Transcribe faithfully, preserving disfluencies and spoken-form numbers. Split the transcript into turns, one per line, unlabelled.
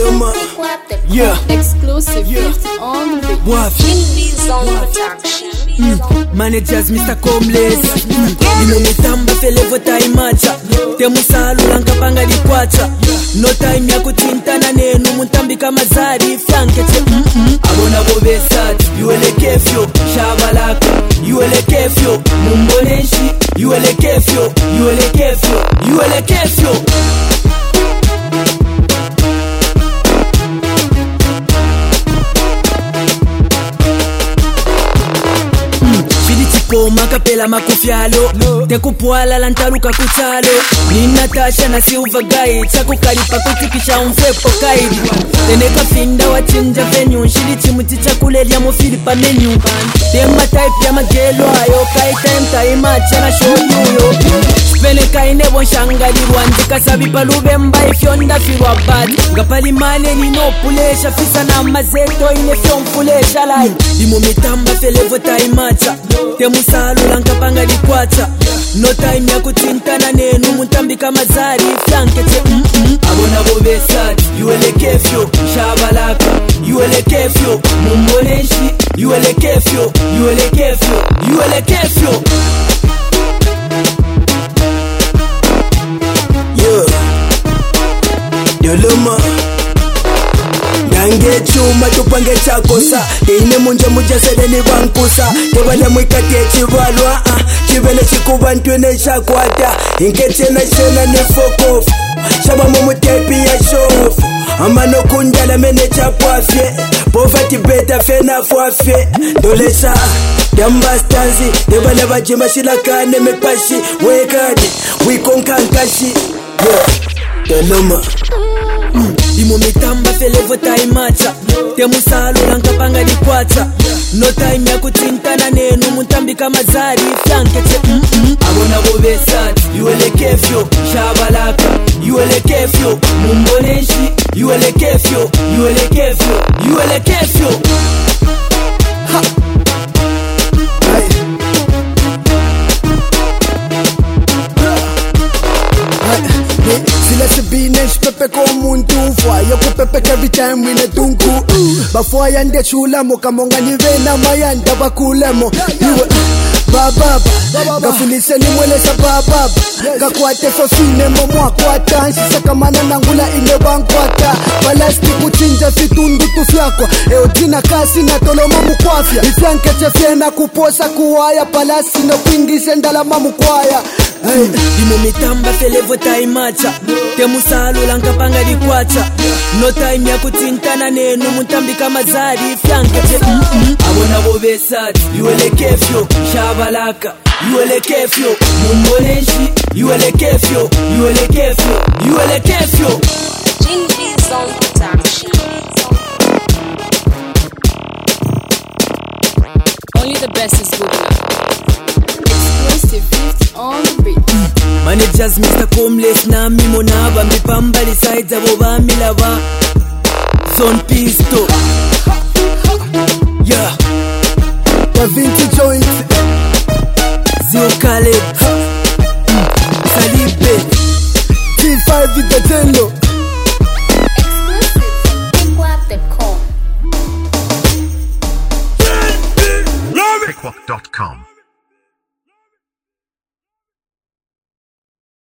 Deluma. Yeah.
Exclusive
Yeah.
fifty on the beat.
What? Mm. Managers Mister Comless. Nino mitamba felevo taimacha. Temusalu lanka panga dikwacha. No time ya kutintana nenu mutambi kama zari fyanke che mm mm. Abona bobesat, yuele kefyo, shabalaka, yuele kefyo, mumboneshi, yuele kefyo, yuele kefyo, yuele kefyo. Makapela makufyalo no. Tekupwala lantaruka kuchalo ni Natasha na Silva Guy chako kalipa kutikisha umfepo kaidi teneka finda wachinja venue shiri chimuti chakulelia mofili pa menu tema type ya magelo ayo kai time time achana show yo spele kaine bonshanga dirwanzi kasabi palube mbai fyonda firwa bad ngapali male ni no pulesha fisa na mazeto ine fyom pulesha lai dimo mitamba felevo time acha temusalu lanka panga dikwacha no time ya kutintana nenu mutambi kama zari fyanke che mm mm. Abona bobesat yuele kefyo shabalaka yuele kefyo mumboneshi yuele kefyo yuele kefyo yuele kefyo. Yeah. Deluma. Nange chuma tupange chakosa Teine munje munje sede ni bankusa Tebale mwikati e chivalwa uh, Chivele chikubantu ne shakwata Inkeche na shena ne fokof Shaba mumu tepi ya shof Amano kundala mene chapwafye Povati beta fena fwafye Dolesa Damba stanzi Tebale bajima shilakane mepashi Wekadi Wikonkankashi Yeah Deluma. Mm. Dimo mitamba felevo taimacha temusalu lanka panga dikwacha no time ya kutintana nenu mutambi kama zari fyanke che mm mm. Abona bobesat yuele kefyo shabalaka yuele kefyo mumboneshi yuele kefyo yuele kefyo yuele kefyo. Ha.
Let's be next pepe komuntu fire ku pepe every time we ne tunku bafo yande chula mo kamonga ni vena mayanda bakulemo baba gafulise ni mwele sa baba gakwate fofine mo mwakwata nsisa mana nangula ine bankwata balasti kuchinja fitundu tufyakwa eodina kasi na toloma mukwafya ifyanke chefena kuposa kuwaya palasi no kwingise ndala mamukwaya.
Hey. Dimo mitamba felevo taimacha temusalu lanka panga dikwacha no time ya kutintana nenu mutambi kama zari fyanke che mm mm. Abona bobesat yuele kefyo shabalaka yuele kefyo mumboneshi yuele kefyo yuele kefyo yuele kefyo.
Only the best is good enough. Exclusive fifty on the beat.
Managers Mister Comless na mimo na ba mipamba li sides abo ba milava Zone Pisto. Yeah.
Da Vinci Joint
Zio Khaled.